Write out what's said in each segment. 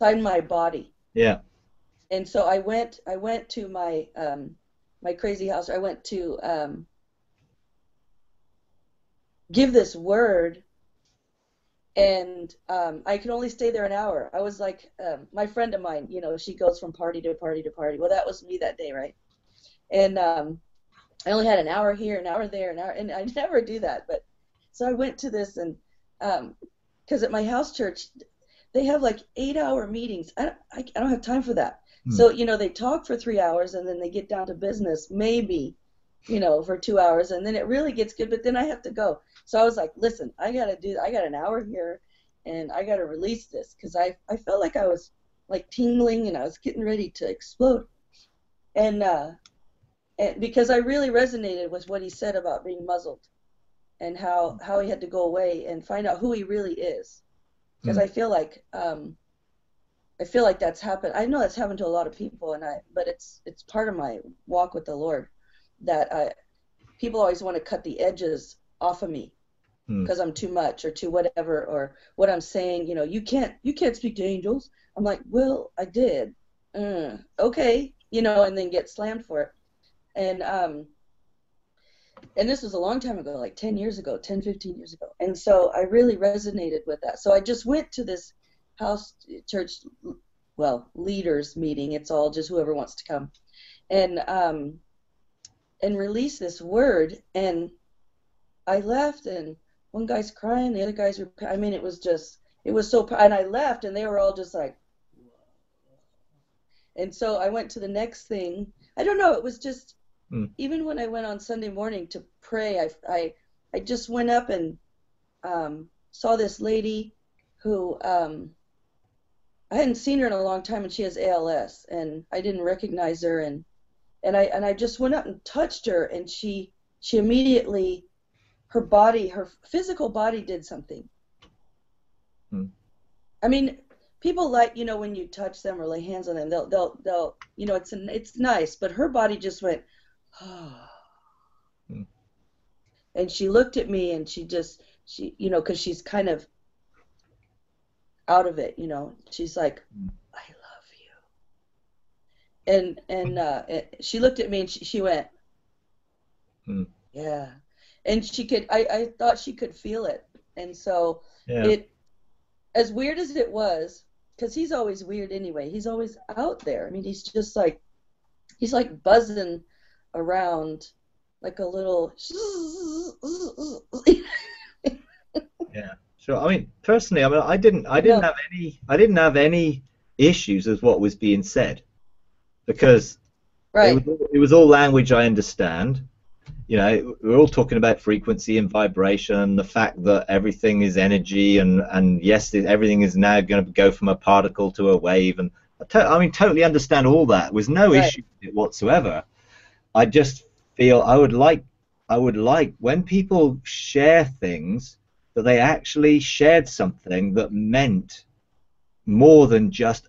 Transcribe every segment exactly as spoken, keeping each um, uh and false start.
inside my body. Yeah. And so I went I went to my um my crazy house. I went to um give this word, and um I could only stay there an hour. I was like, um my friend of mine, you know, she goes from party to party to party. Well, that was me that day, right? And um I only had an hour here, an hour there, an hour, and I never do that. But so I went to this, and um because at my house church they have like eight hour meetings. I don't, I, I don't have time for that. Hmm. So, you know, they talk for three hours and then they get down to business, maybe, you know, for two hours, and then it really gets good, but then I have to go. So I was like, listen, I got to do, I got an hour here, and I got to release this, because I, I felt like I was like tingling and I was getting ready to explode. And, uh, and because I really resonated with what he said about being muzzled, and how, how he had to go away and find out who he really is. Because Hmm. I feel like, um, I feel like that's happened. I know that's happened to a lot of people, and I, but it's it's part of my walk with the Lord, that I, people always want to cut the edges off of me Hmm. because I'm too much or too whatever, or what I'm saying. You know, you can't you can't speak to angels. I'm like, well, I did. Uh, okay, you know, and then get slammed for it. And um, and this was a long time ago, like ten years ago, ten, fifteen years ago. And so I really resonated with that. So I just went to this house church, well, leaders meeting. It's all just whoever wants to come, and um, and release this word. And I left, and one guy's crying, the other guys were. I mean, it was just, it was so. And I left, and they were all just like. And so I went to the next thing. I don't know. It was just. Hmm. Even when I went on Sunday morning to pray, I I I just went up and um, saw this lady who. Um, I hadn't seen her in a long time, and she has A L S, and I didn't recognize her, and and I and I just went up and touched her, and she she immediately, her body, her physical body did something. Hmm. I mean, people like, you know, when you touch them or lay hands on them, they'll they'll they'll you know, it's it's nice, but her body just went, oh. Hmm. And she looked at me, and she just she you know, because she's kind of out of it, you know, she's like, I love you. And and uh, she looked at me, and she, she went, Hmm. yeah. And she could, I, I thought she could feel it. And so Yeah. it, as weird as it was, because he's always weird anyway, he's always out there. I mean, he's just like, he's like buzzing around like a little. Yeah. Sure. I mean, personally, I mean, I didn't, I I didn't know. have any, I didn't have any issues with what was being said, because it was, Right. it was all language I understand. You know, we're all talking about frequency and vibration, the fact that everything is energy, and and yes, everything is now going to go from a particle to a wave, and I, to, I mean, totally understand all that. There was no Right. issue with it whatsoever. I just feel I would like, I would like when people share things, that they actually shared something that meant more than just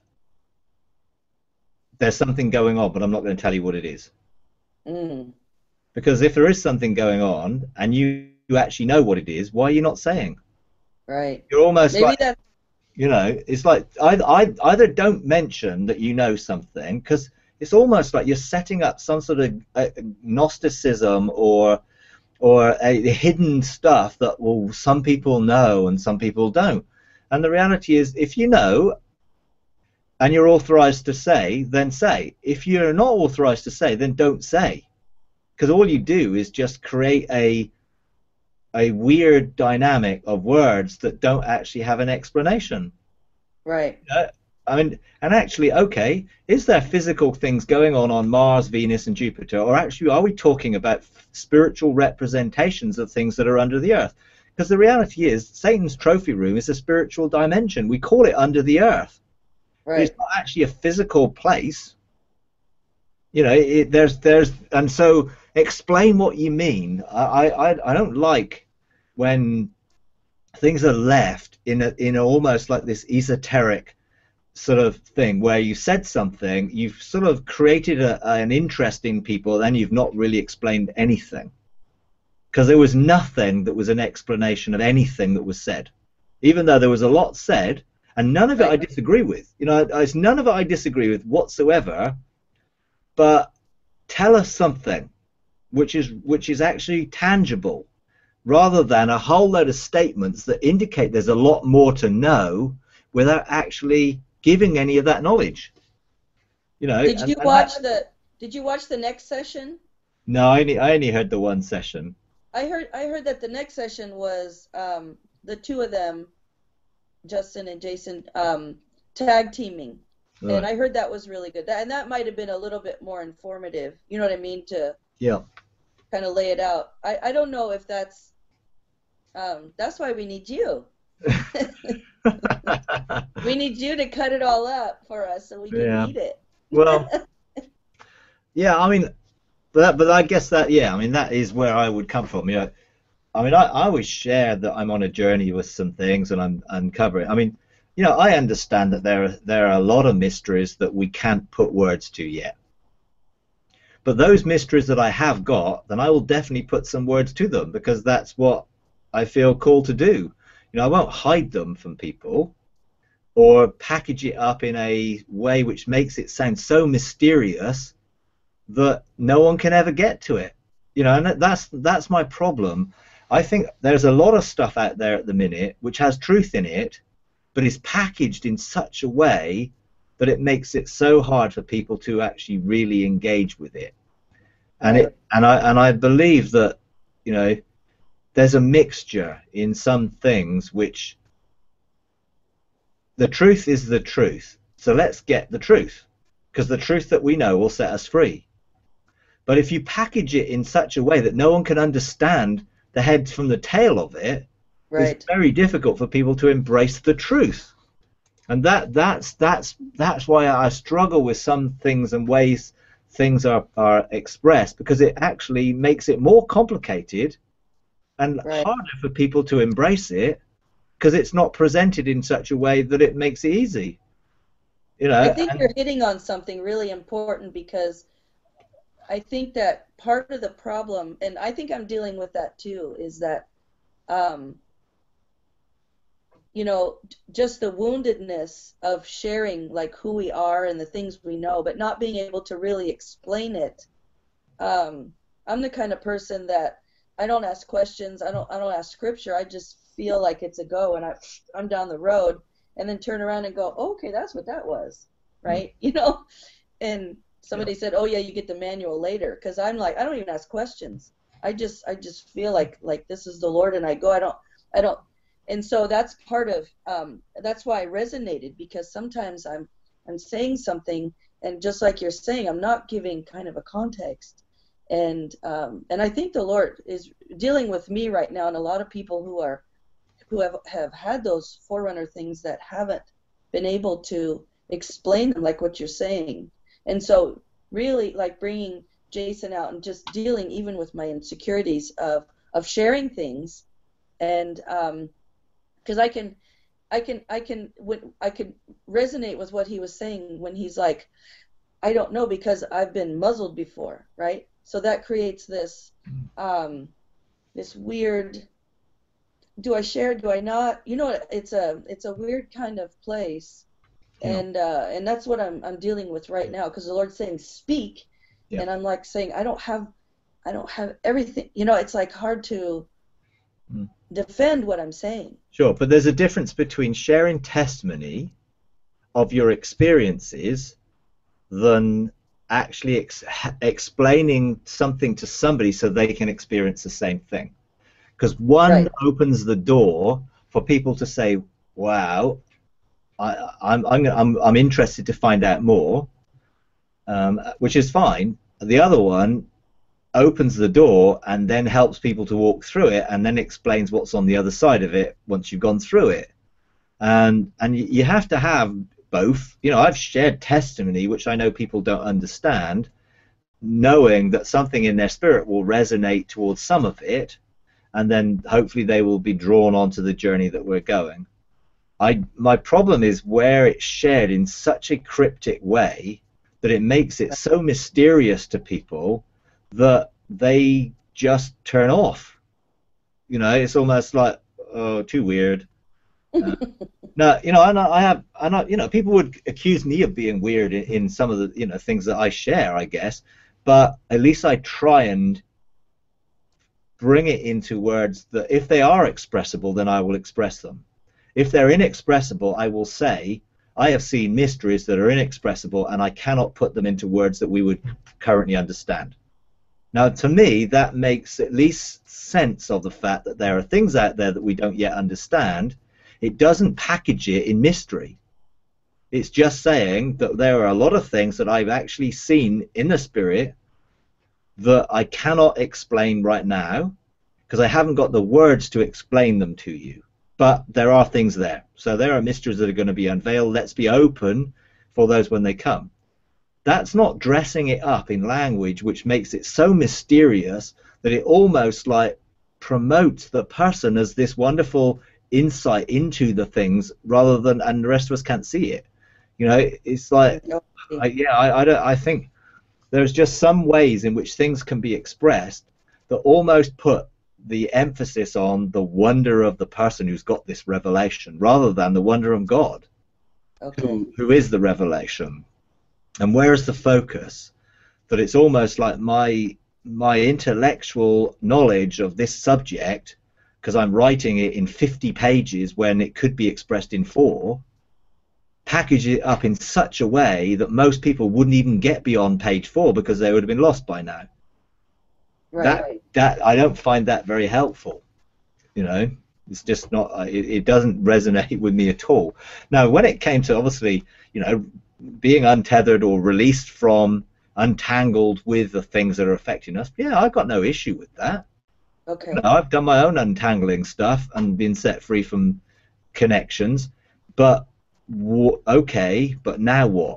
there's something going on, but I'm not going to tell you what it is. Mm. Because if there is something going on and you, you actually know what it is, why are you not saying? Right. You're almost Maybe like, that. you know, it's like either, either don't mention that you know something, because it's almost like you're setting up some sort of uh, Gnosticism or or a hidden stuff that will some people know and some people don't. And the reality is, if you know and you're authorized to say, then say. If you're not authorized to say, then don't say. Because all you do is just create a a weird dynamic of words that don't actually have an explanation. Right. Uh, I mean, and actually, okay, is there physical things going on on Mars, Venus, and Jupiter, or actually are we talking about spiritual representations of things that are under the earth? Because the reality is, Satan's trophy room is a spiritual dimension. We call it under the earth, but Right. it's not actually a physical place. You know, it, there's there's and so explain what you mean. I I I don't like when things are left in a in a, almost like this esoteric sort of thing where you said something, you've sort of created a, an interest in people, then you've not really explained anything, because there was nothing that was an explanation of anything that was said, even though there was a lot said. and none of it Right. I disagree with. You know, it's none of it I disagree with whatsoever. But tell us something which is which is actually tangible, rather than a whole load of statements that indicate there's a lot more to know without actually giving any of that knowledge. You know, Did and, you and watch that, the Did you watch the next session? no, I only I only heard the one session. I heard I heard that the next session was um, the two of them, Justin and Jason, um, tag teaming, and Right. I heard that was really good. That, and that might have been a little bit more informative. You know what I mean? To Yeah. kind of lay it out. I I don't know if that's um, that's why we need you. We need you to cut it all up for us so we can Yeah. eat it. Well, yeah. I mean, but that, but I guess that yeah. I mean, that is where I would come from. You know, I mean, I, I always share that I'm on a journey with some things and I'm uncovering. I mean, you know, I understand that there are, there are a lot of mysteries that we can't put words to yet. But those mysteries that I have got, then I will definitely put some words to them, because that's what I feel called to do. You know, I won't hide them from people or package it up in a way which makes it sound so mysterious that no one can ever get to it. You know, and that's that's my problem. I think there's a lot of stuff out there at the minute which has truth in it, but is packaged in such a way that it makes it so hard for people to actually really engage with it. And Right. it and I and I believe that, you know, there's a mixture in some things which the truth is the truth. So let's get the truth, because the truth that we know will set us free. But if you package it in such a way that no one can understand the head from the tail of it, Right. it's very difficult for people to embrace the truth. And that that's that's that's why I struggle with some things and ways things are, are expressed, because it actually makes it more complicated and Right. harder for people to embrace it, because it's not presented in such a way that it makes it easy. You know, I think and you're hitting on something really important, because I think that part of the problem, and I think I'm dealing with that too, is that, um, you know, just the woundedness of sharing like who we are and the things we know, but not being able to really explain it. Um, I'm the kind of person that I don't ask questions. I don't I don't ask scripture. I just feel like it's a go, and I I'm down the road, and then turn around and go, oh, okay, that's what that was, right? You know, and yeah, somebody said, oh yeah, you get the manual later, because I'm like, I don't even ask questions. I just I just feel like like this is the Lord, and I go. I don't I don't. And so that's part of um, that's why I resonated, because sometimes I'm I'm saying something, and just like you're saying, I'm not giving kind of a context. And um, and I think the Lord is dealing with me right now, and a lot of people who are who have have had those forerunner things that haven't been able to explain them, like what you're saying. And so really, like bringing Jason out and just dealing even with my insecurities of of sharing things, and um, because I can, I can, I can, when I could resonate with what he was saying when he's like, I don't know, because I've been muzzled before, right? So that creates this, um, this weird. Do I share? Do I not? You know, it's a, it's a weird kind of place, yeah, and uh, and that's what I'm, I'm dealing with right now, because the Lord's saying speak, yeah. and I'm like saying I don't have, I don't have everything. You know, it's like hard to Mm. defend what I'm saying. Sure, but there's a difference between sharing testimony of your experiences than actually ex explaining something to somebody so they can experience the same thing. Because one Right. opens the door for people to say, "Wow, I, I'm I'm I'm I'm interested to find out more," um, which is fine. The other one opens the door and then helps people to walk through it, and then explains what's on the other side of it once you've gone through it. And and you have to have both. You know, I've shared testimony which I know people don't understand, knowing that something in their spirit will resonate towards some of it, and then hopefully they will be drawn onto the journey that we're going. I my problem is where it's shared in such a cryptic way that it makes it so mysterious to people that they just turn off. You know, it's almost like, oh, too weird. Uh, no, you know, and I I have, and I, you know, people would accuse me of being weird in, in some of the, you know, things that I share, I guess, but at least I try and bring it into words that if they are expressible, then I will express them. If they're inexpressible, I will say, I have seen mysteries that are inexpressible and I cannot put them into words that we would currently understand. Now, to me, that makes at least sense of the fact that there are things out there that we don't yet understand. It doesn't package it in mystery. It's just saying that there are a lot of things that I've actually seen in the spirit that I cannot explain right now because I haven't got the words to explain them to you. But there are things there. So there are mysteries that are going to be unveiled. Let's be open for those when they come. That's not dressing it up in language which makes it so mysterious that it almost like promotes the person as this wonderful insight into the things rather than, and the rest of us can't see it. You know, it's like, I, yeah, I, I don't, I think there's just some ways in which things can be expressed that almost put the emphasis on the wonder of the person who's got this revelation rather than the wonder of God, Okay. who, who is the revelation. And where is the focus? That it's almost like my my intellectual knowledge of this subject, because I'm writing it in fifty pages when it could be expressed in four, package it up in such a way that most people wouldn't even get beyond page four because they would have been lost by now. Right. That that I don't find that very helpful. You know, it's just not. It, it doesn't resonate with me at all. Now, when it came to obviously, you know, being untethered or released from, untangled with the things that are affecting us, yeah, I've got no issue with that. Okay. You know, I've done my own untangling stuff and been set free from connections, but okay, but now what?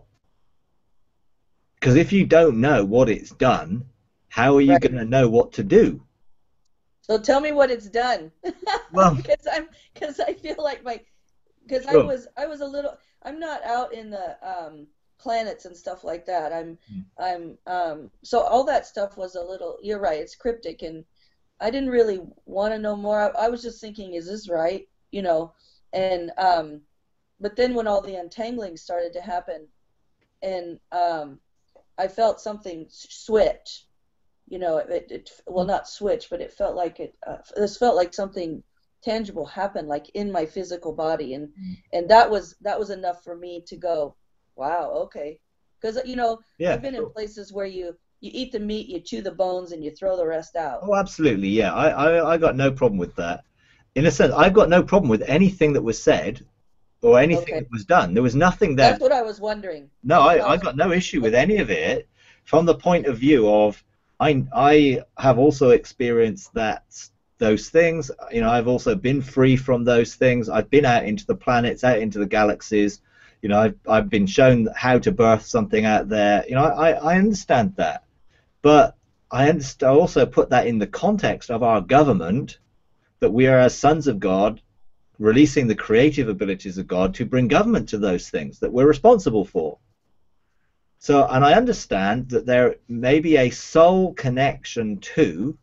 Because if you don't know what it's done, how are you Right. going to know what to do? So tell me what it's done. Well, because I'm because I feel like my because sure. I was I was a little I'm not out in the um, planets and stuff like that. I'm Mm. I'm um, so all that stuff was a little. You're right. It's cryptic, and I didn't really want to know more. I, I was just thinking, is this right? You know, and um, but then when all the untangling started to happen, and um, I felt something switch. You know, it, it well not switch, but it felt like it. Uh, this felt like something tangible happened, like in my physical body, and Mm. and that was that was enough for me to go, wow, okay, because you know Yeah, I've been sure. in places where you you eat the meat, you chew the bones, and you throw the rest out. Oh, absolutely. Yeah, I, I, I got no problem with that. In a sense, I've got no problem with anything that was said or anything Okay, that was done. There was nothing that's that. what I was wondering. No, That's what I I, I was. got no issue with Okay, any of it from the point of view of I, I have also experienced that those things. You know, I've also been free from those things. I've been out into the planets, out into the galaxies. You know, I've, I've been shown how to birth something out there. You know, I, I understand that. But I understand, also put that in the context of our government, that we are as sons of God, releasing the creative abilities of God to bring government to those things that we're responsible for. So, and I understand that there may be a soul connection to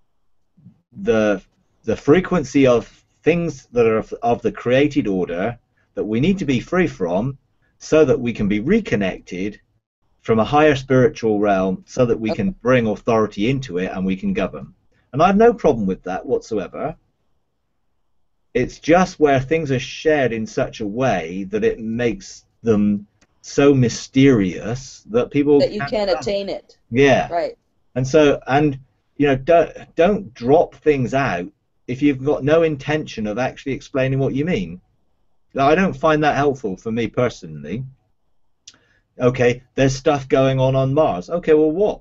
the the frequency of things that are of, of the created order that we need to be free from so that we can be reconnected from a higher spiritual realm so that we can bring authority into it and we can govern. And I have no problem with that whatsoever. It's just where things are shared in such a way that it makes them so mysterious that people that you can't can't fathom. attain it. Yeah. Right. And so, and you know, don't don't drop things out if you've got no intention of actually explaining what you mean. Now, I don't find that helpful for me personally. Okay, there's stuff going on on Mars. Okay, well, what?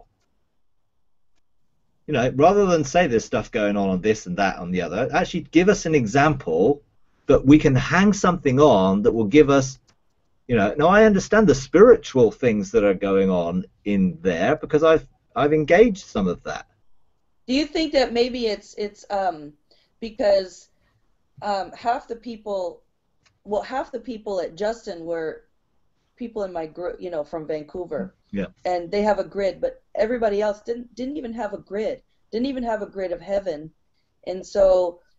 You know, rather than say there's stuff going on on this and that on the other, actually give us an example that we can hang something on that will give us, you know. Now I understand the spiritual things that are going on in there because I've I've engaged some of that. Do you think that maybe it's it's um because um half the people, well, half the people at Justin were people in my group, you know, from Vancouver, Yeah. and they have a grid, but everybody else didn't didn't even have a grid, didn't even have a grid of heaven, and so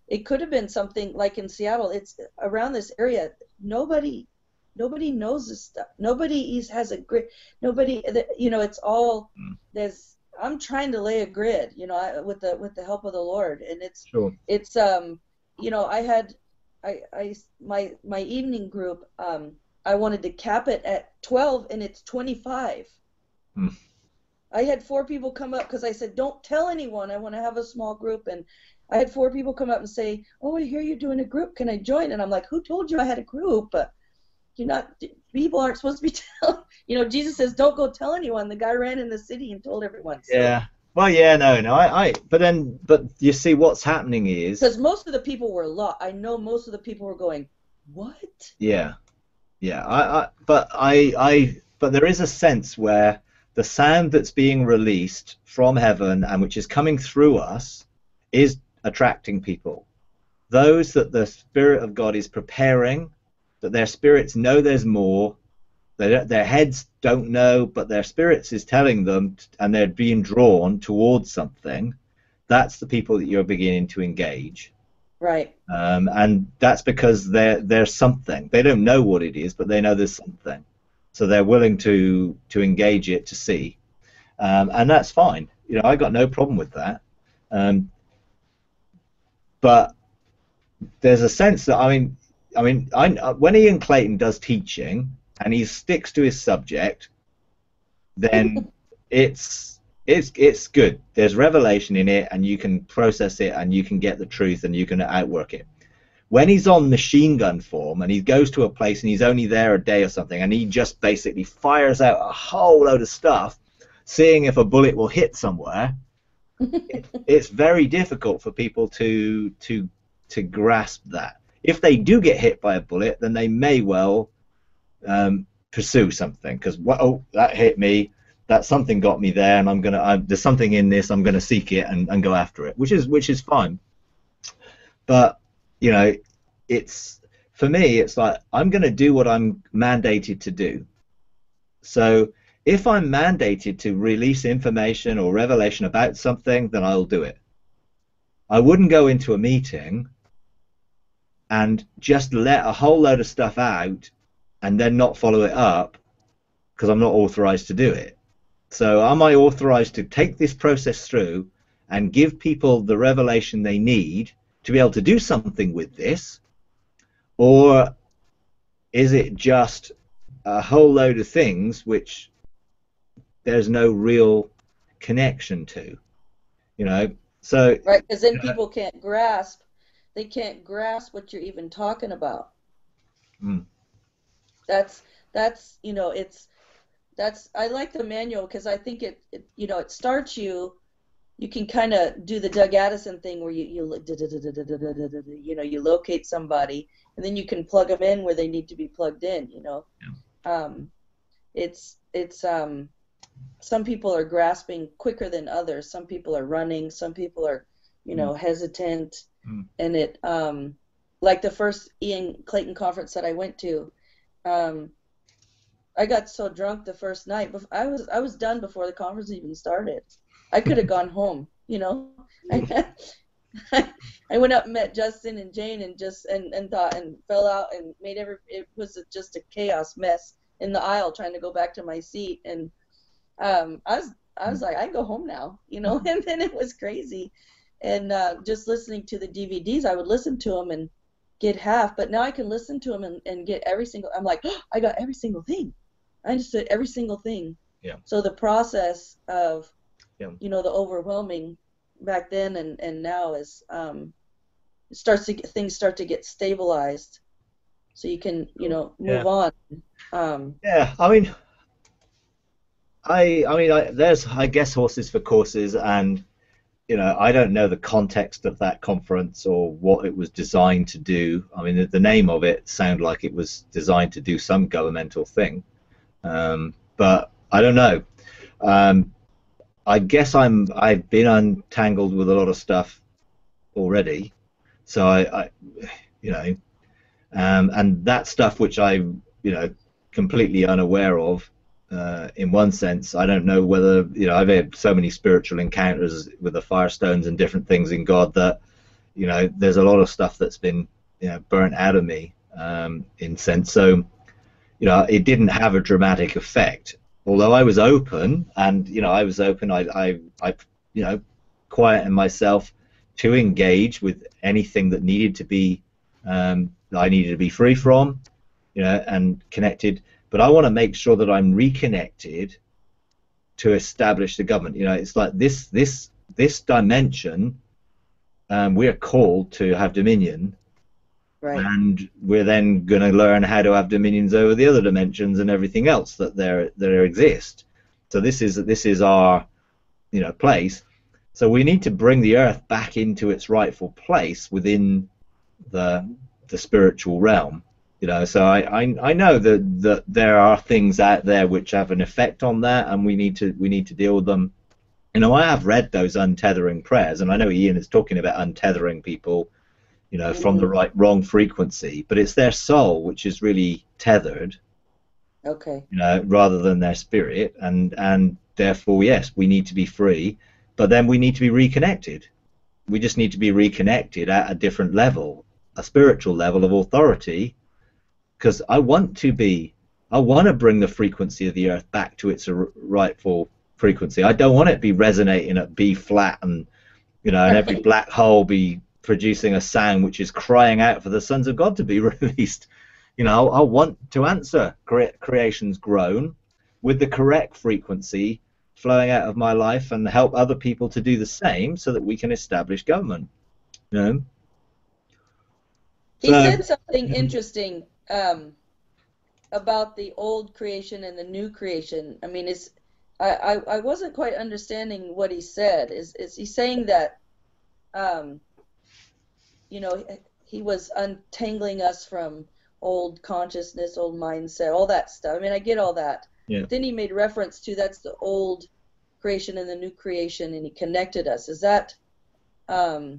it could have been something like in Seattle. It's around this area. Nobody, nobody knows this stuff. Nobody is, has a grid. Nobody, you know, it's all there's. I'm trying to lay a grid, you know, I, with the with the help of the Lord, and it's Sure. it's um, you know, I had, I I my my evening group. Um, I wanted to cap it at twelve, and it's twenty-five. Hmm. I had four people come up because I said, don't tell anyone. I want to have a small group. And I had four people come up and say, oh, I hear you're doing a group. Can I join? And I'm like, who told you I had a group? You're not, people aren't supposed to be telling. You know, Jesus says, don't go tell anyone. The guy ran in the city and told everyone. So. Yeah. Well, yeah, no, no. I, I, but then, but you see what's happening is. Because most of the people were lost. I know most of the people were going, what? Yeah. Yeah. I, I, but I, I, but there is a sense where the sound that's being released from heaven and which is coming through us is attracting people. Those that the Spirit of God is preparing, that their spirits know there's more, they, their heads don't know, but their spirits is telling them, and they're being drawn towards something, that's the people that you're beginning to engage. Right. Um, and that's because there there's something. They don't know what it is, but they know there's something. So they're willing to to engage it to see, um, and that's fine. You know, I got no problem with that. Um, but there's a sense that I mean, I mean, I, when Ian Clayton does teaching and he sticks to his subject, then it's it's it's good. There's revelation in it, and you can process it, and you can get the truth, and you can outwork it. When he's on machine gun form and he goes to a place and he's only there a day or something and he just basically fires out a whole load of stuff, seeing if a bullet will hit somewhere, it, it's very difficult for people to to to grasp that. If they do get hit by a bullet, then they may well um, pursue something because, oh, that hit me, that something got me there, and I'm gonna I, there's something in this, I'm gonna seek it and, and go after it, which is which is fine. But you know, it's for me, it's like I'm going to do what I'm mandated to do. So if I'm mandated to release information or revelation about something, then I'll do it. I wouldn't go into a meeting and just let a whole load of stuff out and then not follow it up because I'm not authorized to do it. So am I authorized to take this process through and give people the revelation they need to be able to do something with this, or is it just a whole load of things which there's no real connection to, you know? So right, because then people can't grasp, they can't grasp what you're even talking about. Mm. That's that's you know it's that's I like the manual because I think it, it you know it starts you. You can kind of do the Doug Addison thing where you you you know you locate somebody and then you can plug them in where they need to be plugged in. You know, yeah. um, it's it's um, some people are grasping quicker than others. Some people are running. Some people are you know mm. hesitant, mm. and it um, like the first Ian Clayton conference that I went to. Um, I got so drunk the first night. I was I was done before the conference even started. I could have gone home, you know. I, I went up and met Justin and Jane and just and, and thought and fell out and made every it was just a chaos mess in the aisle trying to go back to my seat and um, I was I was like I can go home now, you know. And then it was crazy, and uh, just listening to the D V Ds, I would listen to them and get half, but now I can listen to them and, and get every single. I'm like oh, I got every single thing. I understood every single thing. Yeah. So the process of Yeah. you know the overwhelming back then and, and now is um, it starts to get, things start to get stabilized, so you can you know move yeah. on. Um, yeah, I mean, I I mean I, there's I guess horses for courses, and you know I don't know the context of that conference or what it was designed to do. I mean the, the name of it sounded like it was designed to do some governmental thing, um, but I don't know. Um, I guess I'm I've been untangled with a lot of stuff already, so I, I you know, um, and that stuff which I you know completely unaware of. Uh, in one sense, I don't know whether you know I've had so many spiritual encounters with the Firestones and different things in God that you know, there's a lot of stuff that's been, you know, burnt out of me, um, in sense. So, you know, it didn't have a dramatic effect. Although I was open, and you know, I was open. I, I, I you know, quieted myself to engage with anything that needed to be, um, that I needed to be free from, you know, and connected. But I want to make sure that I'm reconnected to establish the government. You know, it's like this, this, this dimension. Um, we're called to have dominion. Right. And we're then going to learn how to have dominions over the other dimensions and everything else that there there exist. So this is this is our, you know, place. So we need to bring the earth back into its rightful place within the the spiritual realm. You know, so I I, I know that that there are things out there which have an effect on that, and we need to we need to deal with them. You know, I have read those untethering prayers, and I know Ian is talking about untethering people, you know, from the right wrong frequency, but it's their soul which is really tethered, okay, you know, rather than their spirit, and and therefore, yes, we need to be free, but then we need to be reconnected. We just need to be reconnected at a different level, a spiritual level of authority, because I want to be, I want to bring the frequency of the earth back to its rightful frequency. I don't want it to be resonating at B flat, and you know, and every black hole be producing a sound which is crying out for the sons of God to be released. You know, I want to answer cre creation's groan with the correct frequency flowing out of my life, and help other people to do the same, so that we can establish government. You know. He so, said something interesting um, about the old creation and the new creation. I mean, it's I, I I wasn't quite understanding what he said. Is is he saying that? Um, you know, he was untangling us from old consciousness, old mindset, all that stuff. I mean, I get all that. Yeah. But then he made reference to that's the old creation and the new creation, and he connected us. Is that um,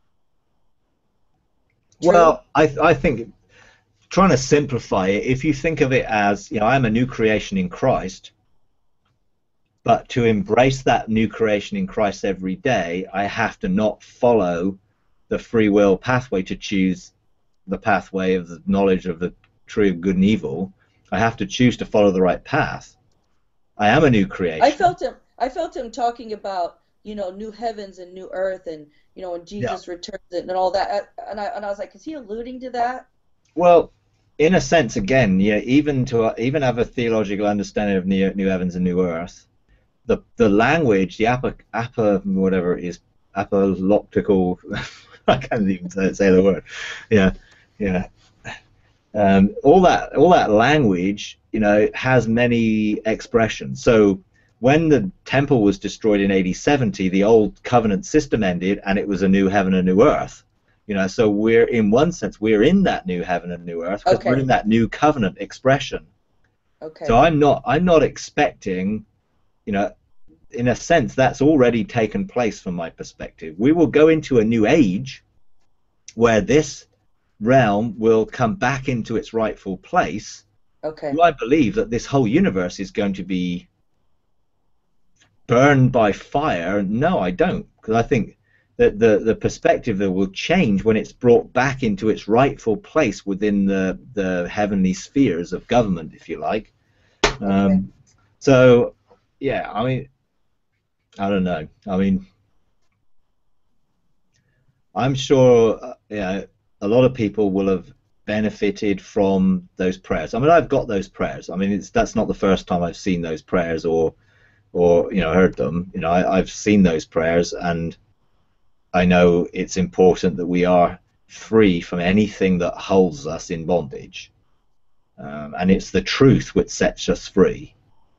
true? Well, I, I think, trying to simplify it, if you think of it as, you know, I'm a new creation in Christ, but to embrace that new creation in Christ every day, I have to not follow the free will pathway to choose the pathway of the knowledge of the true good and evil. I have to choose to follow the right path. I am a new creation. I felt him. I felt him talking about, you know, new heavens and new earth, and you know, when Jesus yeah. returns and all that. And I and I was like, is he alluding to that? Well, in a sense, again, yeah. Even to even have a theological understanding of new, new heavens and new earth, the the language, the apa, apa whatever it is, apoloptical. I can't even say, say the word. Yeah, yeah. Um, all that, all that language, you know, has many expressions. So when the temple was destroyed in A D seventy, the old covenant system ended, and it was a new heaven and new earth. You know, so we're, in one sense, we're in that new heaven and new earth, because okay. we're in that new covenant expression. Okay. So I'm not, I'm not expecting, you know, in a sense, that's already taken place from my perspective. We will go into a new age where this realm will come back into its rightful place. Okay. Do I believe that this whole universe is going to be burned by fire? No, I don't, because I think that the, the perspective that will change when it's brought back into its rightful place within the, the heavenly spheres of government, if you like. Um, okay. So, yeah, I mean, I don't know. I mean, I'm sure, uh, yeah, a lot of people will have benefited from those prayers. I mean, I've got those prayers. I mean, it's that's not the first time I've seen those prayers or, or you know, heard them. You know, I, I've seen those prayers, and I know it's important that we are free from anything that holds us in bondage, um, and it's the truth which sets us free.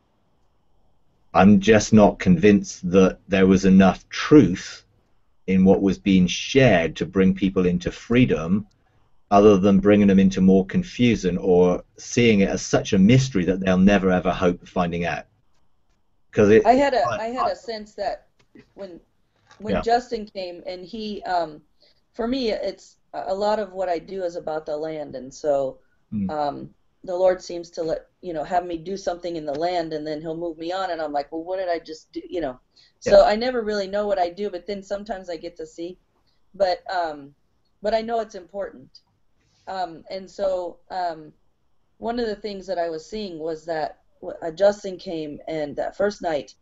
I'm just not convinced that there was enough truth in what was being shared to bring people into freedom, other than bringing them into more confusion or seeing it as such a mystery that they'll never ever hope of finding out. Because it, I had a I, I had a sense that when when yeah. Justin came, and he um, for me, it's a lot of what I do is about the land, and so mm. um, the Lord seems to let you know have me do something in the land, and then He'll move me on, and I'm like, well, what did I just do? You know, so yeah. I never really know what I do, but then sometimes I get to see. but um, but I know it's important. Um, and so um, one of the things that I was seeing was that uh, Justin came and that first night,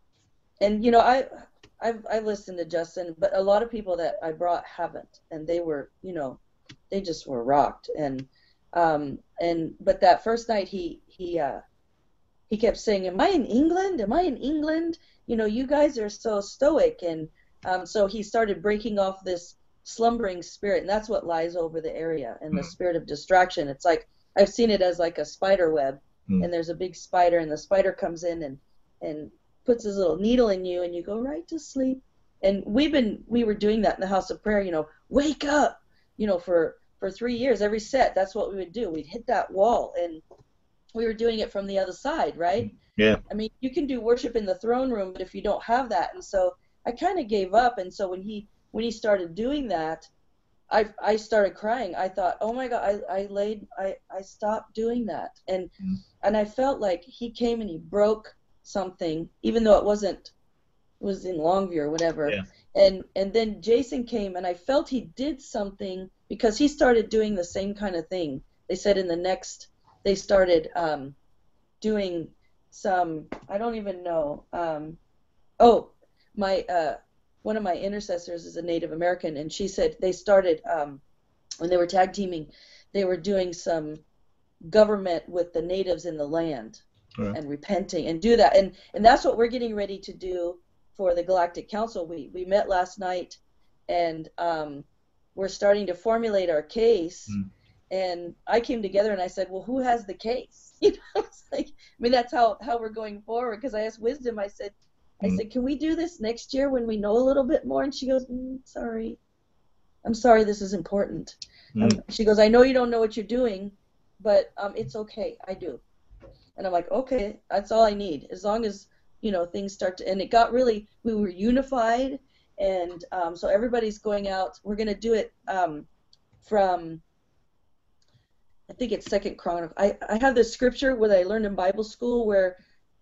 and you know I I've I've listened to Justin, but a lot of people that I brought haven't, and they were you know they just were rocked, and um and but that first night he he uh he kept saying, "Am I in England? Am I in England? You know, you guys are so stoic." And um, so he started breaking off this slumbering spirit, and that's what lies over the area, and the Mm. spirit of distraction. It's like I've seen it as like a spider web, Mm. and there's a big spider, and the spider comes in and and puts his little needle in you, and you go right to sleep. And we've been we were doing that in the house of prayer, you know, wake up, you know, for for three years, every set. That's what we would do. We'd hit that wall, and we were doing it from the other side, right? Yeah. I mean, you can do worship in the throne room, but if you don't have that, and so I kind of gave up. And so when he when he started doing that, I I started crying. I thought, oh my God, I I laid I I stopped doing that, and Mm. and I felt like he came and he broke something, even though it wasn't it was in Longview or whatever. Yeah. And and then Jason came, and I felt he did something because he started doing the same kind of thing. They said in the next they started um, doing some, I don't even know. Um, oh, my uh, one of my intercessors is a Native American, and she said they started um, when they were tag teaming, they were doing some government with the natives in the land Right. and repenting and do that, and and that's what we're getting ready to do for the Galactic Council. We we met last night, and um, we're starting to formulate our case. Mm. And I came together and I said, well, who has the case? You know, it's like, I mean, that's how, how we're going forward. Because I asked Wisdom, I said, I Mm. said, can we do this next year when we know a little bit more? And she goes, mm, sorry, I'm sorry, this is important. Um, Mm. she goes, I know you don't know what you're doing, but um, it's okay, I do. And I'm like, okay, that's all I need. As long as, you know, things start to, and it got really, we were unified. And um, so everybody's going out. We're going to do it um, from, I think it's Second Chronicle. I, I have this scripture where I learned in Bible school where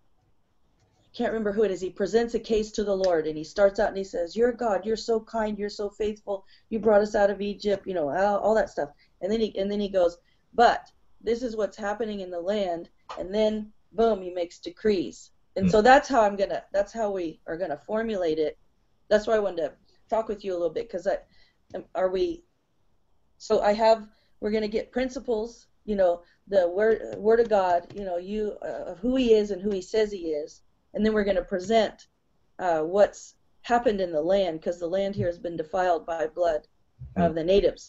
I can't remember who it is. He presents a case to the Lord, and he starts out and he says, "You're God. You're so kind. You're so faithful. You brought us out of Egypt. You know, all, all that stuff." And then he and then he goes, "But this is what's happening in the land." And then boom, he makes decrees. And Mm. so that's how I'm gonna. That's how we are gonna formulate it. That's why I wanted to talk with you a little bit, because I, are we? So I have. We're going to get principles, you know, the word word of God, you know, you uh, of who he is and who he says he is, and then we're going to present uh, what's happened in the land, because the land here has been defiled by blood of the natives,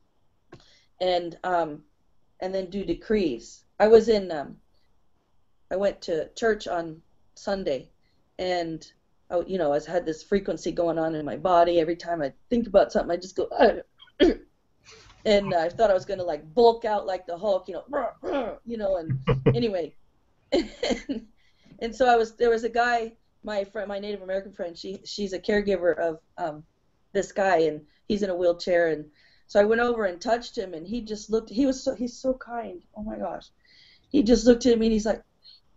and um, and then do decrees. I was in, um, I went to church on Sunday, and I, you know, I had this frequency going on in my body. Every time I think about something, I just go. Uh, And I thought I was going to like bulk out like the Hulk, you know, you know. And anyway, and, and so I was. There was a guy, my friend, my Native American friend. She she's a caregiver of um, this guy, and he's in a wheelchair. And so I went over and touched him, and he just looked. He was so he's so kind. Oh my gosh, he just looked at me and he's like,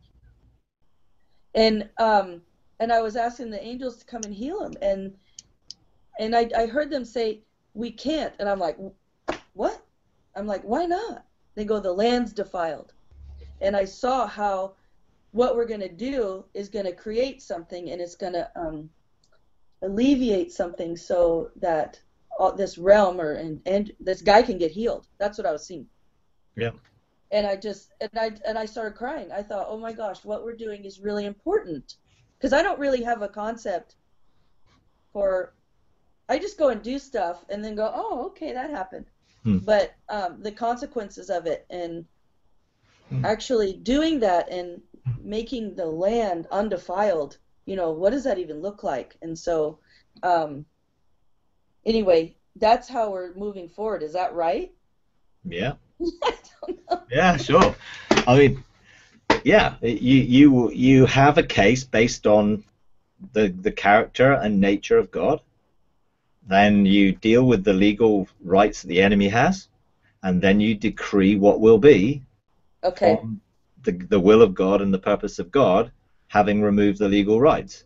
and um, and I was asking the angels to come and heal him, and and I I heard them say we can't, and I'm like. What? I'm like, why not? They go, the land's defiled. And I saw how what we're going to do is going to create something, and it's going to um, alleviate something so that all this realm or and, and this guy can get healed. That's what I was seeing. Yeah. And I just and I and I started crying. I thought, oh my gosh, what we're doing is really important, because I don't really have a concept for. I just go and do stuff and then go, oh, okay, that happened. Hmm. But um, the consequences of it, and Hmm. actually doing that and making the land undefiled, you know, what does that even look like? And so, um, anyway, that's how we're moving forward. Is that right? Yeah. I don't know. Yeah, sure. I mean, yeah, you you you have a case based on the the character and nature of God. Then you deal with the legal rights that the enemy has, and then you decree what will be Okay. from the the will of God and the purpose of God, having removed the legal rights.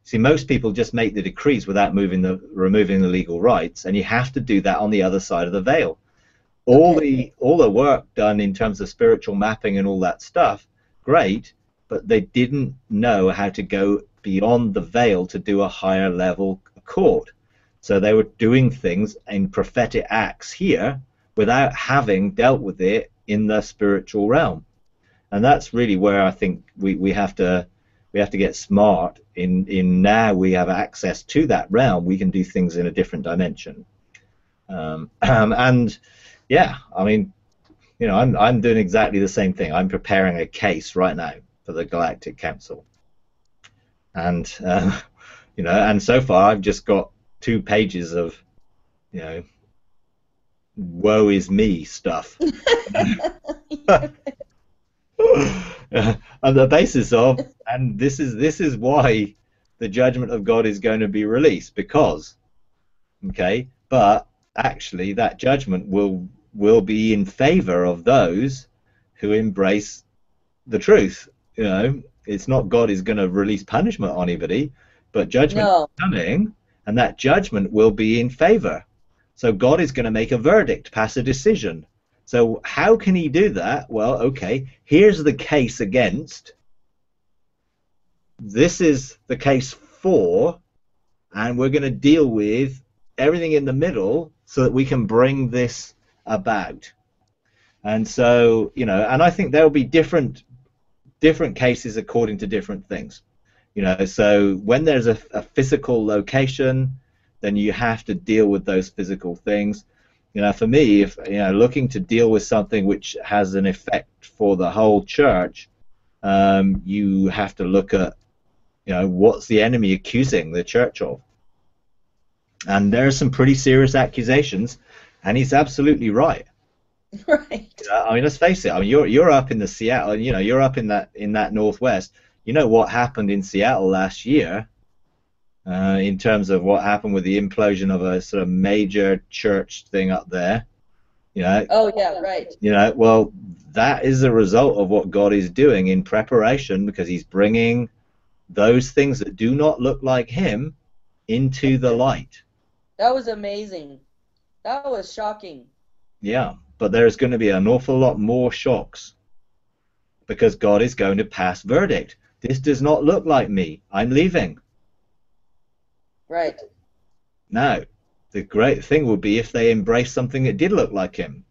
See, most people just make the decrees without moving the removing the legal rights, and you have to do that on the other side of the veil. All Okay. the all the work done in terms of spiritual mapping and all that stuff, great, but they didn't know how to go beyond the veil to do a higher level court. So they were doing things in prophetic acts here without having dealt with it in the spiritual realm. And that's really where I think we, we have to we have to get smart in in now we have access to that realm. We can do things in a different dimension. Um, and yeah, I mean, you know, I'm I'm doing exactly the same thing. I'm preparing a case right now for the Galactic Council, and uh, you know, and so far I've just got two pages of, you know, woe is me stuff. On the basis of, and this is this is why the judgment of God is going to be released, because, okay, but actually that judgment will will be in favor of those who embrace the truth. You know, it's not God is going to release punishment on anybody, but judgment No. is coming, and that judgment will be in favor. So God is going to make a verdict, pass a decision. So how can he do that? Well, okay, here's the case against. This is the case for, and we're going to deal with everything in the middle so that we can bring this about. And so, you know, and I think there will be different different cases according to different things. You know, so when there's a, a physical location, then you have to deal with those physical things. You know, for me, if you know, looking to deal with something which has an effect for the whole church, um, you have to look at, you know, what's the enemy accusing the church of? And there are some pretty serious accusations, and he's absolutely right. Right. You know, I mean, let's face it. I mean, you're you're up in the Seattle, you know, you're up in that in that Northwest. You know what happened in Seattle last year, uh, in terms of what happened with the implosion of a sort of major church thing up there. You know. Oh yeah, right. You know, well, that is a result of what God is doing in preparation, because He's bringing those things that do not look like Him into the light. That was amazing. That was shocking. Yeah, but there's going to be an awful lot more shocks, because God is going to pass verdict. This does not look like me. I'm leaving. Right. Now, the great thing would be if they embraced something that did look like Him.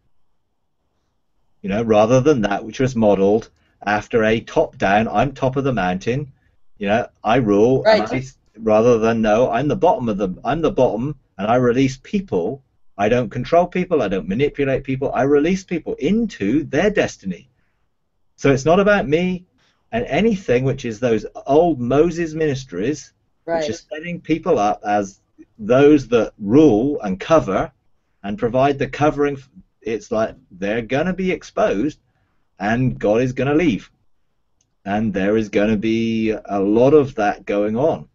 You know, rather than that which was modeled after a top-down, I'm top of the mountain, you know, I rule. Right. And I, rather than, no, I'm the bottom of the, I'm the bottom, and I release people. I don't control people. I don't manipulate people. I release people into their destiny. So it's not about me, and anything which is those old Moses ministries, Right. which is setting people up as those that rule and cover and provide the covering. It's like they're going to be exposed, and God is going to leave. And there is going to be a lot of that going on.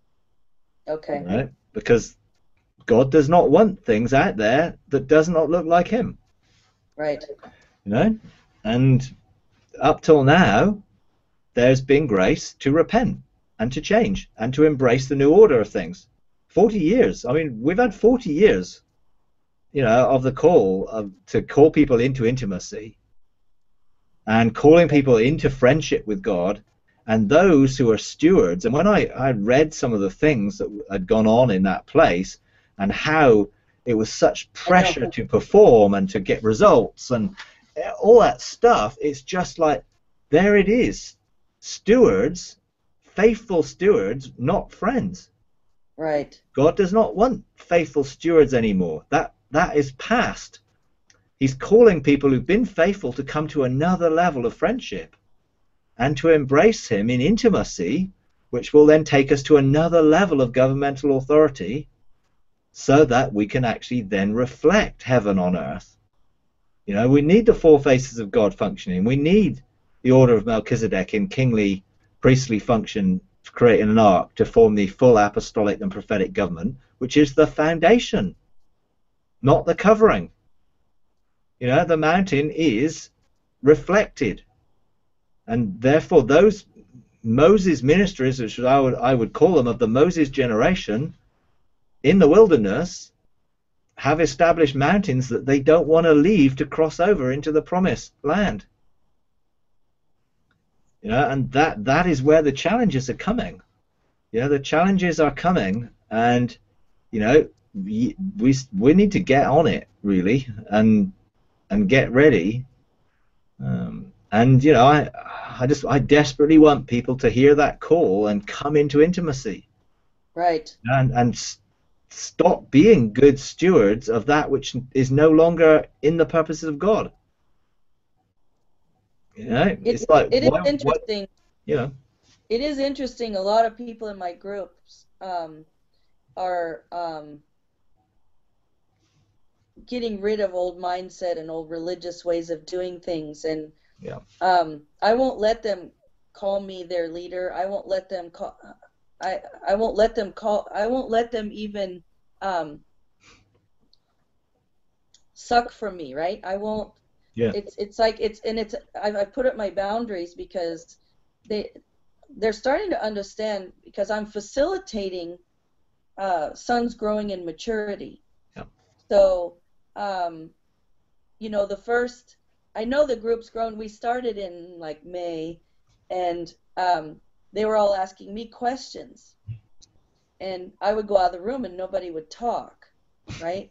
Okay. Right? Because God does not want things out there that does not look like Him. Right. You know? And up till now, there's been grace to repent and to change and to embrace the new order of things. forty years. I mean, we've had forty years, you know, of the call of, to call people into intimacy and calling people into friendship with God, and those who are stewards. And when I, I read some of the things that had gone on in that place and how it was such pressure to perform and to get results and all that stuff, it's just like, there it is. Stewards, faithful stewards, not friends. Right. God does not want faithful stewards anymore. That that is past. He's calling people who've been faithful to come to another level of friendship and to embrace Him in intimacy, which will then take us to another level of governmental authority, so that we can actually then reflect heaven on earth. You know, we need the four faces of God functioning. We need the order of Melchizedek in kingly, priestly function, creating an ark to form the full apostolic and prophetic government, which is the foundation, not the covering. You know, the mountain is reflected, and therefore those Moses' ministries, which I would I would call them of the Moses generation, in the wilderness, have established mountains that they don't want to leave to cross over into the promised land. You know, and that that is where the challenges are coming. You know, the challenges are coming, and you know, we we, we need to get on it really, and and get ready. Um, and you know, I I just I desperately want people to hear that call and come into intimacy. Right. And and stop being good stewards of that which is no longer in the purposes of God. You know, it, it's like it is what, interesting. What, you know, it is interesting. A lot of people in my groups um, are um, getting rid of old mindset and old religious ways of doing things, and yeah, um, I won't let them call me their leader. I won't let them call. I I won't let them call. I won't let them even um, suck from me. Right? I won't. yeah. It's it's like it's and it's I've, I've put up my boundaries because they they're starting to understand, because I'm facilitating uh, sons growing in maturity. Yeah. So um, you know, the first I know the group's grown. We started in like May, and um, they were all asking me questions, and I would go out of the room and nobody would talk, right?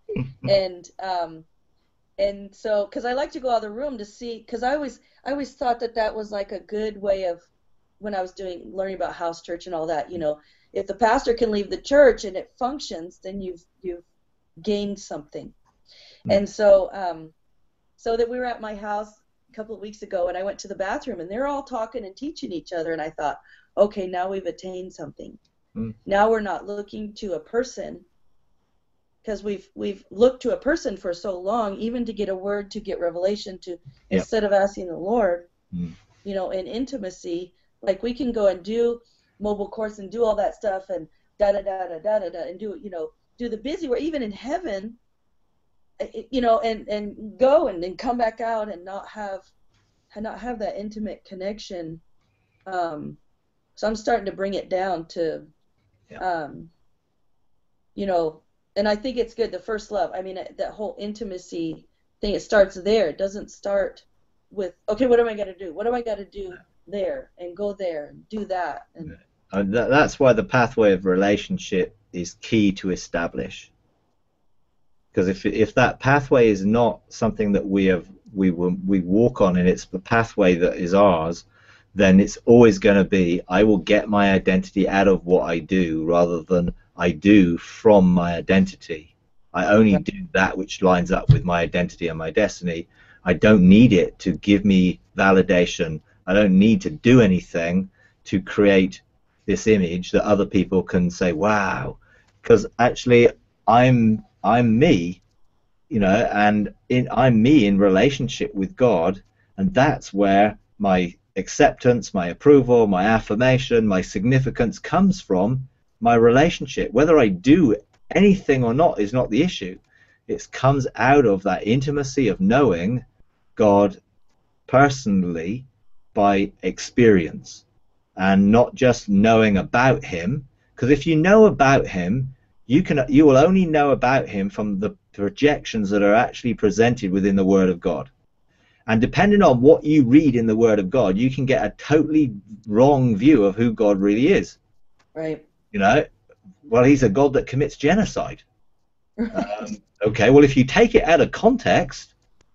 and um, and so, because I like to go out of the room to see, because I always I always thought that that was like a good way of, when I was doing learning about house church and all that, you know, if the pastor can leave the church and it functions, then you've you've gained something. Mm-hmm. And so um, so that we were at my house a couple of weeks ago, and I went to the bathroom, and they're all talking and teaching each other, and I thought, okay, now we've attained something. Mm. Now we're not looking to a person, because we've we've looked to a person for so long, even to get a word, to get revelation, to yep. instead of asking the Lord, mm. you know, in intimacy, like we can go and do mobile course and do all that stuff and da da da da da da da and do, you know, do the busy work, even in heaven, you know, and and go and then come back out and not have and not have that intimate connection. Um, so I'm starting to bring it down to, yeah. um, you know. And I think it's good, the first love. I mean, that whole intimacy thing, it starts there. It doesn't start with, okay, what am I going to do? What do I got to do there? And go there and do that. And uh, that, that's why the pathway of relationship is key to establish. Because if if that pathway is not something that we have we we walk on, and it's the pathway that is ours, then it's always going to be, I will get my identity out of what I do rather than I do from my identity. I only do that which lines up with my identity and my destiny. I don't need it to give me validation. I don't need to do anything to create this image that other people can say, wow, because actually I'm I'm me, you know, and in I'm me in relationship with God, and that's where my acceptance, my approval, my affirmation, my significance comes from. My relationship, whether I do anything or not, is not the issue. It comes out of that intimacy of knowing God personally by experience, and not just knowing about Him. Because if you know about Him, you can you will only know about Him from the projections that are actually presented within the Word of God. And depending on what you read in the Word of God, you can get a totally wrong view of who God really is. Right. You know, well, He's a God that commits genocide. um, okay, well, if you take it out of context,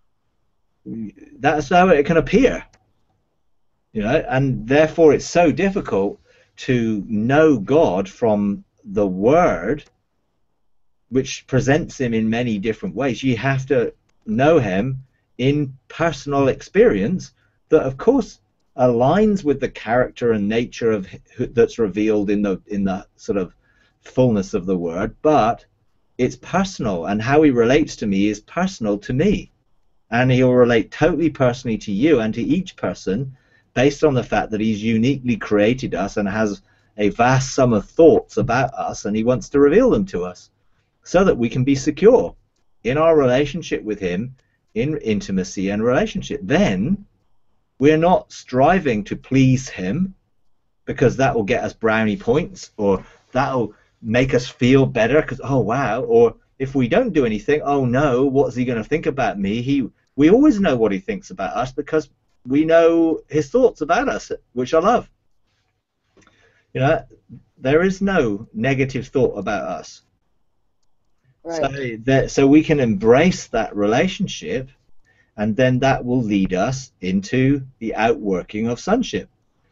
that's how it can appear. You know, and therefore it's so difficult to know God from the Word, which presents Him in many different ways. You have to know Him in personal experience that, of course, aligns with the character and nature of that's revealed in the in the sort of fullness of the Word, but it's personal, and how He relates to me is personal to me, and He'll relate totally personally to you and to each person based on the fact that He's uniquely created us and has a vast sum of thoughts about us, and He wants to reveal them to us so that we can be secure in our relationship with Him, in intimacy and relationship. Then we're not striving to please Him, because that will get us brownie points, or that'll make us feel better because, oh wow, or if we don't do anything, oh no, what's he going to think about me? He we always know what he thinks about us because we know his thoughts about us, which I love. You know, there is no negative thought about us. Right. So that so we can embrace that relationship, and then that will lead us into the outworking of sonship.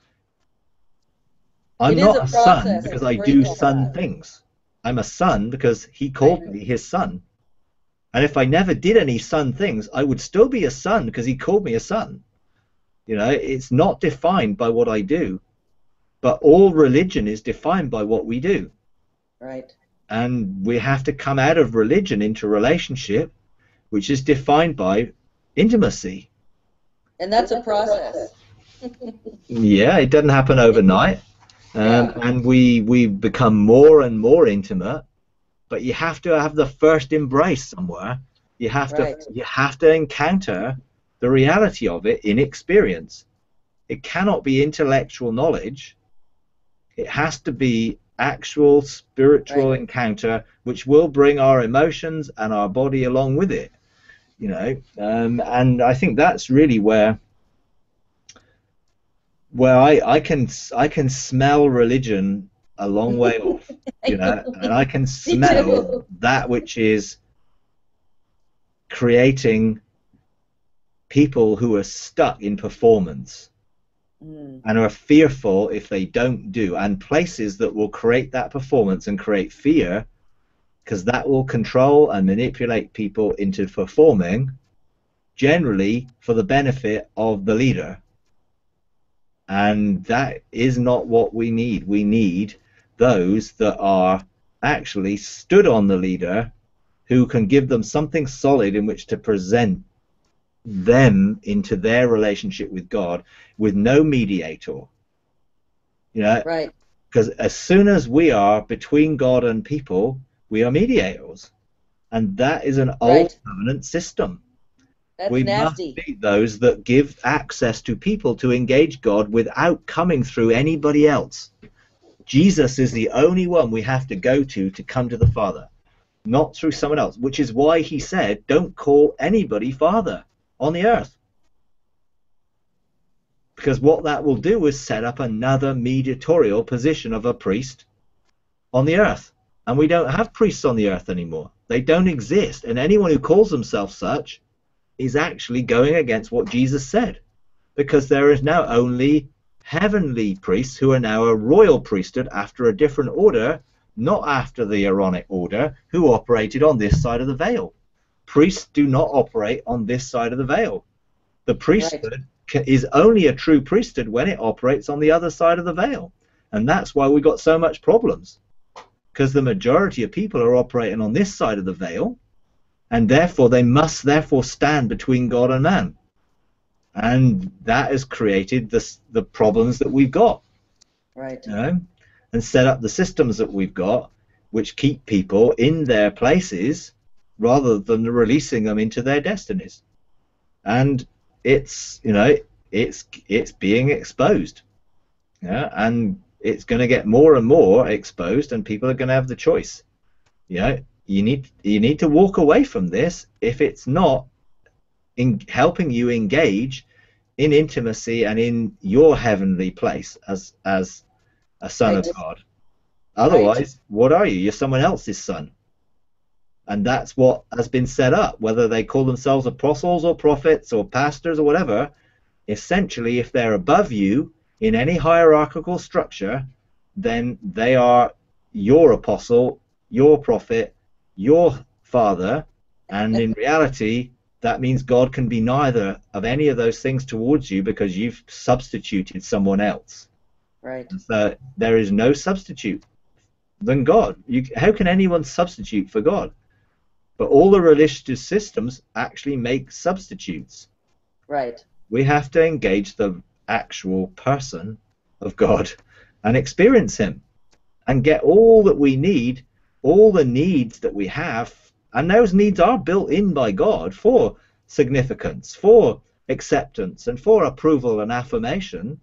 I'm It is not a a son process. because It's I great do to son have. things. I'm a son because he called Right. me his son. And if I never did any son things, I would still be a son because he called me a son. You know, it's not defined by what I do, but all religion is defined by what we do. Right. And we have to come out of religion into relationship, which is defined by intimacy. And that's a process. Yeah, it doesn't happen overnight. Um, Yeah. and we we become more and more intimate, but you have to have the first embrace somewhere. You have to Right. you have to encounter the reality of it in experience. It cannot be intellectual knowledge. It has to be actual spiritual Right. encounter, which will bring our emotions and our body along with it. You know, um, and I think that's really where where I, I can I can smell religion a long way off, you know, and I can smell that which is creating people who are stuck in performance Mm. and are fearful if they don't do, and places that will create that performance and create fear, because that will control and manipulate people into performing, generally for the benefit of the leader. And that is not what we need. We need those that are actually stood on the leader, who can give them something solid in which to present them into their relationship with God with no mediator. You know, Right. because as soon as we are between God and people, we are mediators. And that is an old Right. covenant system. That's We nasty. must be those that give access to people to engage God without coming through anybody else. Jesus is the only one we have to go to to come to the Father, not through someone else, which is why he said, don't call anybody Father on the earth. Because what that will do is set up another mediatorial position of a priest on the earth. And we don't have priests on the earth anymore. They don't exist. And anyone who calls themselves such is actually going against what Jesus said, because there is now only heavenly priests who are now a royal priesthood after a different order, not after the Aaronic order, who operated on this side of the veil. Priests do not operate on this side of the veil. The priesthood right. is only a true priesthood when it operates on the other side of the veil. And that's why we got so much problems, because the majority of people are operating on this side of the veil, and therefore they must therefore stand between God and man. And that has created this, the problems that we've got. Right. You know, and set up the systems that we've got, which keep people in their places rather than releasing them into their destinies. And it's, you know, it's it's being exposed. Yeah, and it's going to get more and more exposed, and people are going to have the choice. You know, you need you need to walk away from this if it's not in helping you engage in intimacy and in your heavenly place as as a son Right. of God. Otherwise, Right. what are you? You're someone else's son. And that's what has been set up, whether they call themselves apostles or prophets or pastors or whatever. Essentially, if they're above you in any hierarchical structure, then they are your apostle, your prophet, your father, and in reality, that means God can be neither of any of those things towards you because you've substituted someone else. Right. So there is no substitute than God. You, how can anyone substitute for God? But all the religious systems actually make substitutes. Right. We have to engage the actual person of God and experience him and get all that we need, all the needs that we have. And those needs are built in by God for significance, for acceptance, and for approval and affirmation.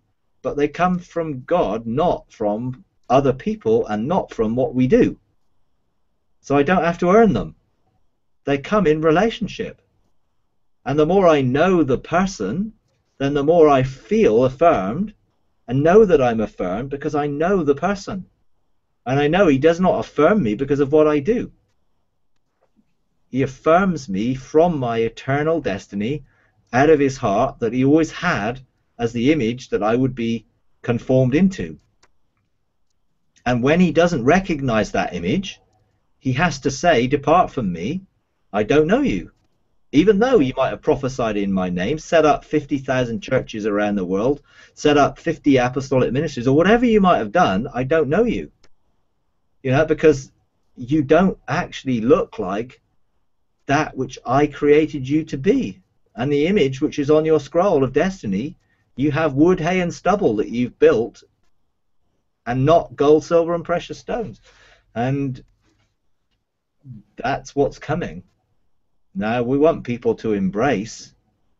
but they come from God, not from other people and not from what we do. So I don't have to earn them. They come in relationship. And the more I know the person, then the more I feel affirmed and know that I'm affirmed because I know the person. And I know he does not affirm me because of what I do. He affirms me from my eternal destiny out of his heart that he always had as the image that I would be conformed into. And when he doesn't recognize that image, he has to say, depart from me, I don't know you. Even though you might have prophesied in my name, set up fifty thousand churches around the world, set up fifty apostolic ministries, or whatever you might have done, I don't know you. You know, because you don't actually look like that which I created you to be. And the image which is on your scroll of destiny, you have wood, hay, and stubble that you've built, and not gold, silver, and precious stones. And that's what's coming. Now, we want people to embrace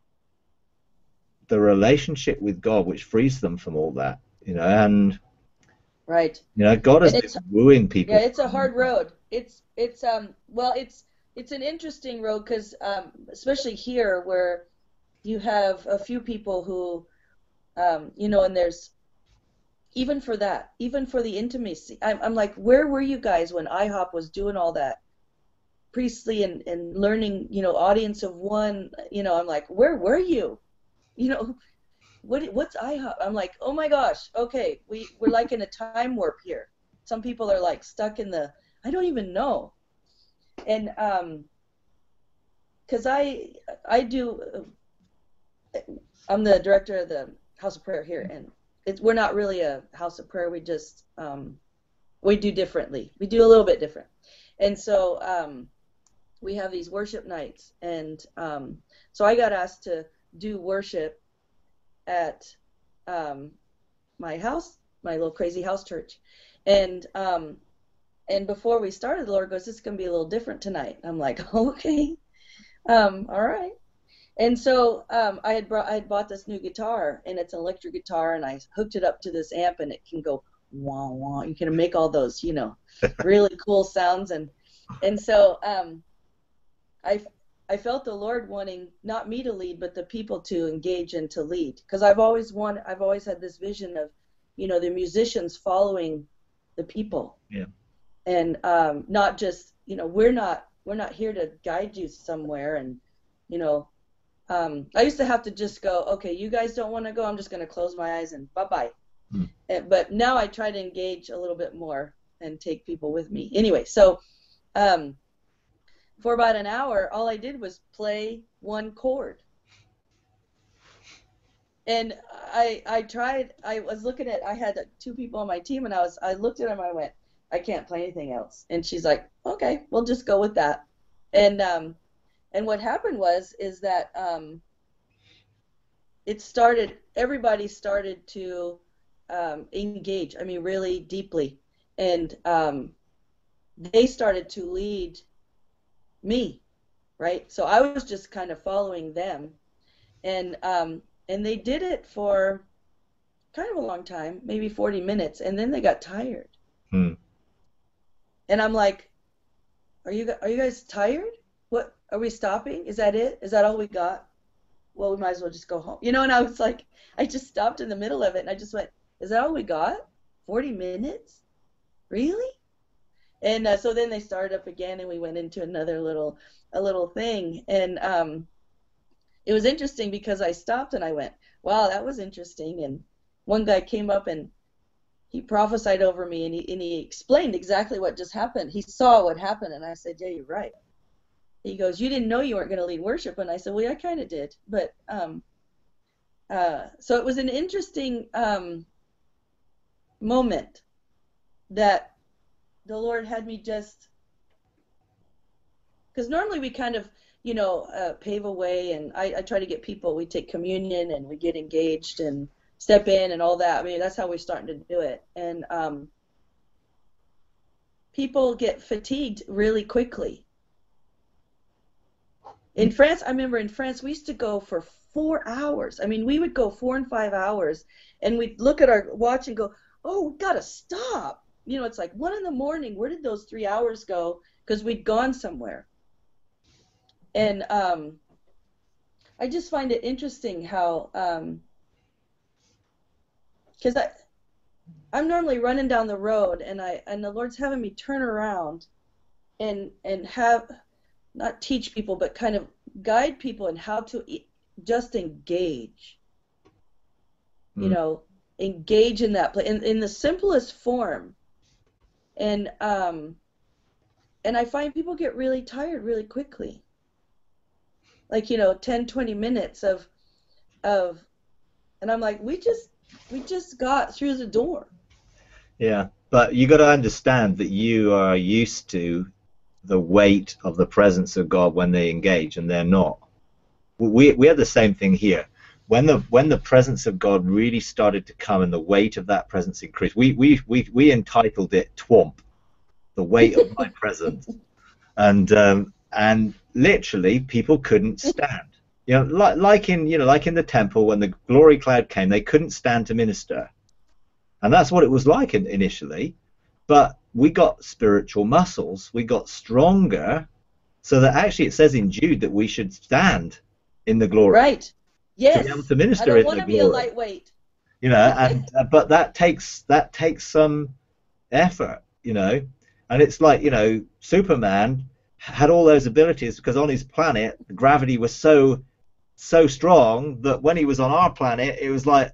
the relationship with God, which frees them from all that, you know, and right. You know, God has been wooing people. Yeah, it's a hard road. It's it's um well, it's it's an interesting road because um, especially here where you have a few people who, um, you know, and there's even for that, even for the intimacy. I'm I'm like, where were you guys when IHOP was doing all that? Priestly and, and learning, you know, audience of one, you know, I'm like, where were you? You know, what what's IHOP? I'm like, oh my gosh, okay, we, we're like in a time warp here. Some people are like stuck in the, I don't even know. And um, because I, I do, I'm the director of the House of Prayer here, and it's, we're not really a house of prayer, we just, um, we do differently. We do a little bit different. And so, um, we have these worship nights, and um, so I got asked to do worship at um, my house, my little crazy house church, and um, and before we started, the Lord goes, "This is gonna be a little different tonight." I'm like, "Okay, um, all right." And so um, I had brought, I had bought this new guitar, and it's an electric guitar, and I hooked it up to this amp, and it can go wah wah. You can make all those, you know, really cool sounds, and and so. Um, I, I felt the Lord wanting not me to lead, but the people to engage and to lead, because I've always wanted, I've always had this vision of, you know, the musicians following the people, yeah, and um, not just, you know, we're not we're not here to guide you somewhere, and you know, um, I used to have to just go, okay, you guys don't want to go, I'm just going to close my eyes and bye bye, mm. and, but now I try to engage a little bit more and take people with me. Anyway, so. Um, For about an hour, all I did was play one chord. And I I tried, I was looking at, I had two people on my team, and I was I looked at them, and I went, I can't play anything else. And she's like, okay, we'll just go with that. And um, and what happened was, is that um, it started, everybody started to um, engage, I mean, really deeply. And um, they started to lead me, right? So I was just kind of following them, and um, and they did it for kind of a long time, maybe forty minutes, and then they got tired. Hmm. And I'm like, are you are you guys tired? What, are we stopping? Is that it? Is that all we got? Well, we might as well just go home, you know. And I was like, I just stopped in the middle of it, and I just went, is that all we got? forty minutes? Really? And uh, so then they started up again, and we went into another little, a little thing. And um, it was interesting because I stopped and I went, wow, that was interesting. And one guy came up and he prophesied over me, and he, and he explained exactly what just happened. He saw what happened, and I said, yeah, you're right. He goes, you didn't know you weren't going to lead worship. And I said, well, yeah, I kind of did. But um, uh, so it was an interesting um, moment that the Lord had me just, because normally we kind of, you know, uh, pave a way, and I, I try to get people, we take communion and we get engaged and step in and all that. I mean, that's how we're starting to do it. And um, people get fatigued really quickly. In France, I remember in France, we used to go for four hours. I mean, we would go four and five hours, and we'd look at our watch and go, oh, we gotta stop. You know, it's like one in the morning. Where did those three hours go? Because we'd gone somewhere. And um, I just find it interesting how, because um, I, I'm normally running down the road, and I and the Lord's having me turn around, and and have, not teach people, but kind of guide people in how to e- just engage. Mm. You know, engage in that play in in the simplest form. And um, and I find people get really tired really quickly. Like, you know, ten, twenty minutes of, of, and I'm like, we just, we just got through the door. Yeah, but you got to understand that you are used to the weight of the presence of God when they engage, and they're not. We we had the same thing here. When the when the presence of God really started to come and the weight of that presence increased, we we we we entitled it Twomp, the weight of my presence, and um, and literally people couldn't stand. You know, like like in you know like in the temple when the glory cloud came, they couldn't stand to minister, and that's what it was like in, initially. But we got spiritual muscles, we got stronger, so that actually it says in Jude that we should stand in the glory. Right. Yes. To be able to minister I don't in want the to be glory. a lightweight. You know, and uh, but that takes that takes some effort, you know, and it's like, you know, Superman had all those abilities because on his planet the gravity was so so strong that when he was on our planet it was like,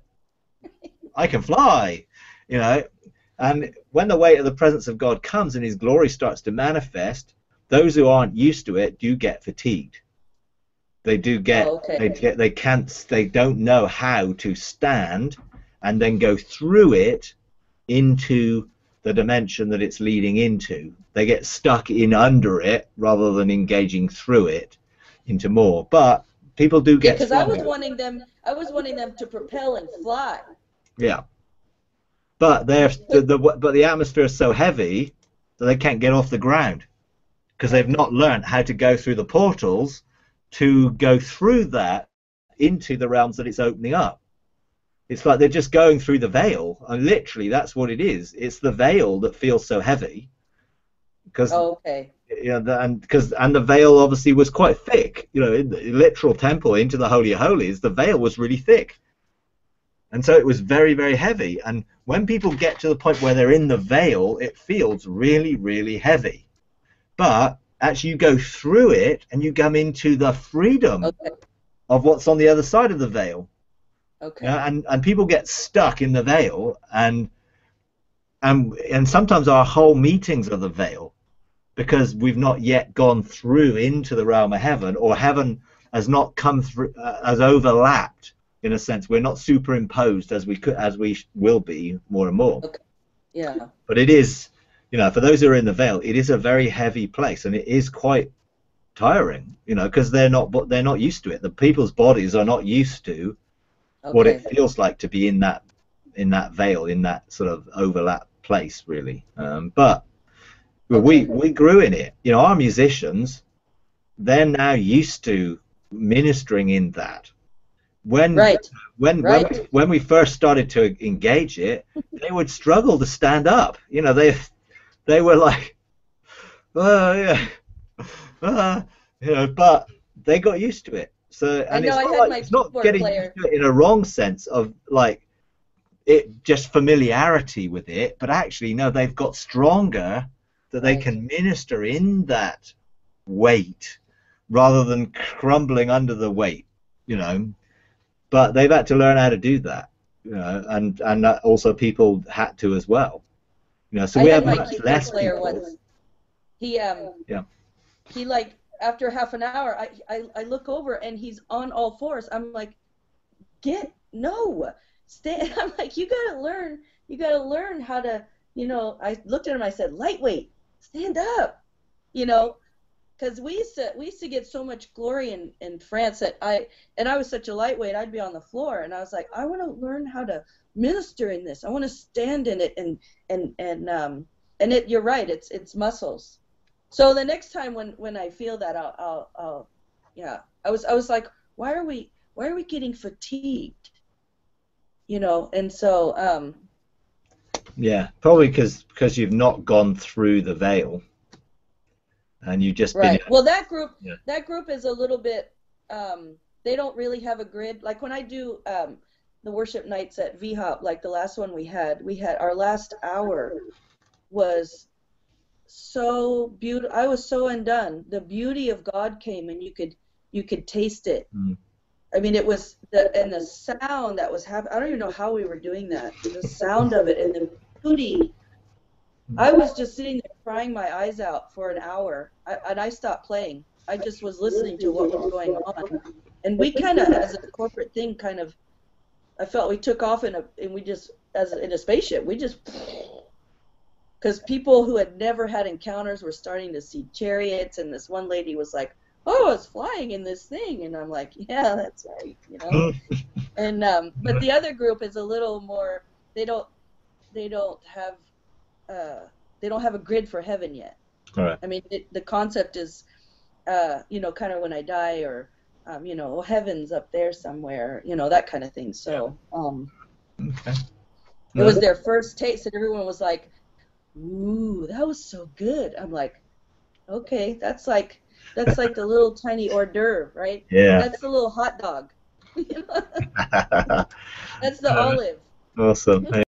I can fly, you know. And when the weight of the presence of God comes and his glory starts to manifest, those who aren't used to it do get fatigued. They do get, oh, okay. they get, they can't, they don't know how to stand and then go through it into the dimension that it's leading into. They get stuck in under it rather than engaging through it into more. But people do get. Because yeah, I was wanting them, I was wanting them to propel and fly. Yeah. But they're the, the but the atmosphere is so heavy that they can't get off the ground because they've not learned how to go through the portals to go through that into the realms that it's opening up. It's like they're just going through the veil, and literally that's what it is. It's the veil that feels so heavy because oh, okay. you know, the, and because and the veil obviously was quite thick. You know, in the literal temple into the Holy of Holies, the veil was really thick. And so it was very, very heavy. And when people get to the point where they're in the veil, it feels really, really heavy. But actually you go through it and you come into the freedom okay. of what's on the other side of the veil. Okay. You know, and, and people get stuck in the veil, and, and, and sometimes our whole meetings are the veil because we've not yet gone through into the realm of heaven, or heaven has not come through, uh, has overlapped. In a sense, we're not superimposed as we could, as we will be more and more. Okay. Yeah. But it is, you know, for those who are in the veil, it is a very heavy place, and it is quite tiring, you know, because they're not, they're not used to it. The people's bodies are not used to okay. what it feels like to be in that, in that veil, in that sort of overlap place, really. Um, but okay. we we grew in it. You know, our musicians, they're now used to ministering in that. When right. when right. when we, when we first started to engage it, they would struggle to stand up. You know, they they were like, oh yeah, uh, you know, but they got used to it. So and I know, it's I not had like my it's not getting player. used to it in a wrong sense of like it just familiarity with it, but actually no, they've got stronger that they right. can minister in that weight rather than crumbling under the weight. You know. But they've had to learn how to do that, you know, and and also people had to as well, you know. So I we had have my much less player people. Once. He um yeah. He like after half an hour, I, I I look over and he's on all fours. I'm like, get no, stay. I'm like, you gotta learn. You gotta learn how to, you know. I looked at him. I said, lightweight, stand up, you know. Because we used to we used to get so much glory in, in France that I and I was such a lightweight, I'd be on the floor, and I was like, I want to learn how to minister in this. I want to stand in it, and and and um and it. You're right, it's it's muscles. So the next time when, when I feel that, I'll, I'll I'll yeah. I was I was like, why are we why are we getting fatigued? You know, and so um, Yeah, probably because because you've not gone through the veil, and you've just been. right. Well, that group Yeah. that group is a little bit. Um, they don't really have a grid. Like when I do um, the worship nights at V HOP, like the last one we had, we had our last hour was so beautiful. I was so undone. The beauty of God came, and you could you could taste it. Mm. I mean, it was the and the sound that was happening. I don't even know how we were doing that. The sound of it and the beauty. I was just sitting there crying my eyes out for an hour, I, and I stopped playing. I just was listening to what was going on, and we kind of, as a corporate thing, kind of. I felt we took off in a, and we just, as a, in a spaceship, we just. Because people who had never had encounters were starting to see chariots, and this one lady was like, "Oh, I was flying in this thing," and I'm like, "Yeah, that's right," you know. and um, but the other group is a little more. They don't. They don't have. Uh, they don't have a grid for heaven yet. All right. I mean, it, the concept is, uh, you know, kind of when I die, or, um, you know, heaven's up there somewhere, you know, that kind of thing. So, um, Okay. it was their first taste, and everyone was like, "Ooh, that was so good." I'm like, "Okay, that's like that's like the little tiny hors d'oeuvre, right? Yeah. That's the little hot dog. That's the olive." Awesome.